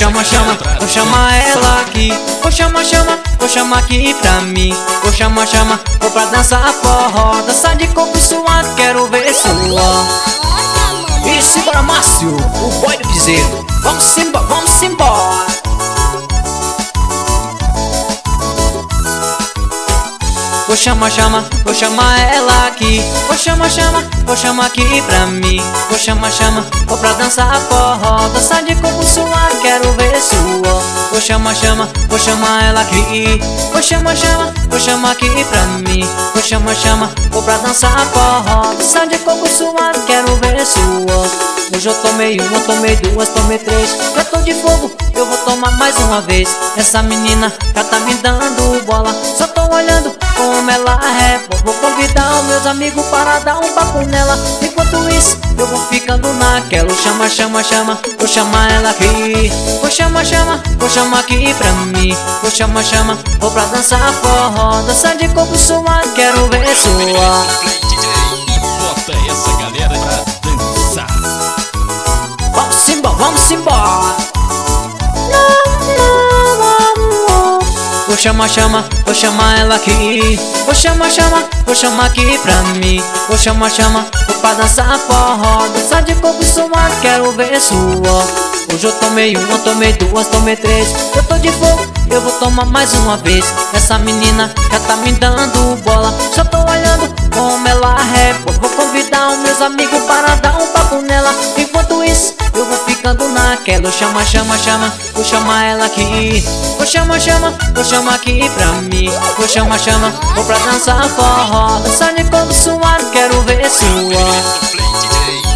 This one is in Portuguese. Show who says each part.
Speaker 1: chama, chama, vou chamar ela aqui. Vou chamar, chama, vou chamar aqui pra mim. Vou chamar, chama, vou pra dançar forró. Dançar de corpo suado, quero ver suor. E simbora, Márcio, o boy do piseiro. Vamos embora, vamos embora. Vou chamar, chama, vou chamar ela aqui. Vou chamar, chama, vou chamar aqui pra mim. Vou chamar, chama, vou pra dançar forró. Dançar de corpo suado, quero ver suor. Vou chamar, chama, vou chamar ela aqui. Vou chamar, chama, vou chamar aqui pra mim. Vou chamar, chama, vou pra dançar forró. Dançar de corpo suado, quero ver suor. Hoje eu tomei uma, tomei duas, tomei três. Já tô de fogo, eu vou tomar mais uma vez. Essa menina já tá me dando bola. Só tô olhando como ela é. Vou convidar os meus amigos para dar um papo nela. Enquanto isso, eu vou ficando naquela. Chama, chama, chama, vou chamar ela aqui. Vou chamar, chama, vou chamar aqui pra mim. Vou chamar, chama, vou pra dançar forró. Dançar de corpo suado, quero ver suor.
Speaker 2: E bota essa galera pra dançar.
Speaker 1: Vamos embora, vamos embora. Vou chamar, chama, vou chamar ela aqui. Vou chamar, chama, vou chamar aqui pra mim. Vou chamar, chama, vou pra dançar forró. Dançar de corpo suado, quero ver suor. Hoje eu tomei uma, tomei duas, tomei três. Eu tô de fogo, eu vou tomar mais uma vez. Essa menina já tá me dando bola. Só tô olhando como ela é. Vou convidar os meus amigos para dar um papo nela. Enquanto isso, eu vou ficando naquela. Chama, chama, chama, vou chamar ela aqui. Vou chamar, chama, vou chamar aqui pra mim. Vou chamar, chama, vou pra dançar forró. Dançar de corpo suado, quero ver suor.
Speaker 2: Play DJ